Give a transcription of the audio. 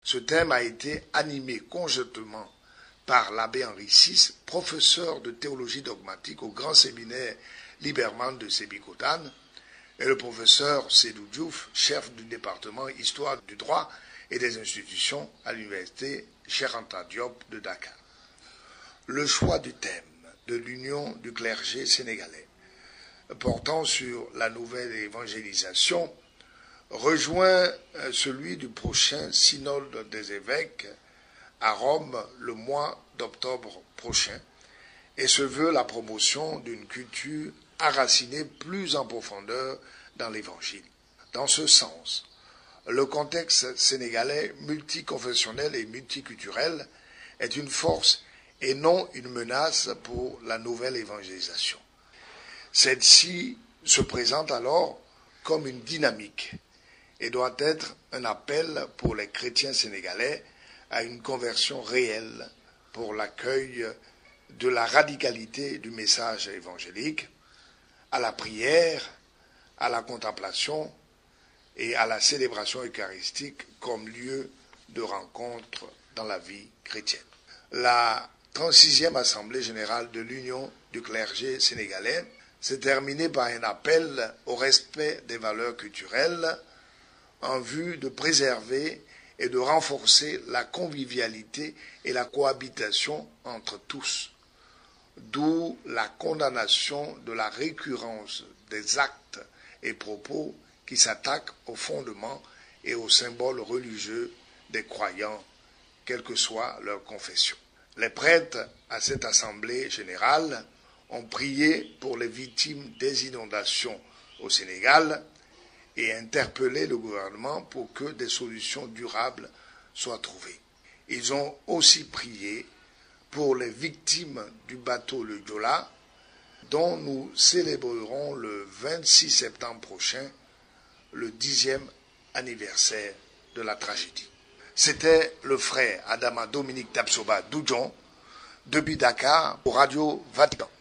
Ce thème a été animé conjointement par l'abbé Henri VI, professeur de théologie dogmatique au grand séminaire Liberman de Sébikotane, et le professeur Sédou Diouf, chef du département Histoire du droit et des institutions à l'université Cheikh Anta Diop de Dakar. Le choix du thème de l'Union du clergé sénégalais portant sur la nouvelle évangélisation rejoint celui du prochain synode des évêques à Rome le mois d'octobre prochain et se veut la promotion d'une culture enracinée plus en profondeur dans l'Évangile. Dans ce sens, le contexte sénégalais multiconfessionnel et multiculturel est une force et non une menace pour la nouvelle évangélisation. Celle-ci se présente alors comme une dynamique et doit être un appel pour les chrétiens sénégalais à une conversion réelle pour l'accueil de la radicalité du message évangélique, à la prière, à la contemplation et à la célébration eucharistique comme lieu de rencontre dans la vie chrétienne. La 36e Assemblée générale de l'Union du clergé sénégalais s'est terminée par un appel au respect des valeurs culturelles en vue de préserver et de renforcer la convivialité et la cohabitation entre tous, d'où la condamnation de la récurrence des actes et propos qui s'attaquent aux fondements et aux symboles religieux des croyants, quelle que soit leur confession. Les prêtres à cette assemblée générale ont prié pour les victimes des inondations au Sénégal et interpellé le gouvernement pour que des solutions durables soient trouvées. Ils ont aussi prié pour les victimes du bateau le Joola, dont nous célébrerons le 26 septembre prochain le 10e anniversaire de la tragédie. C'était le frère Adama Dominique Tapsoba Doudjon, depuis Dakar, pour Radio Vatican.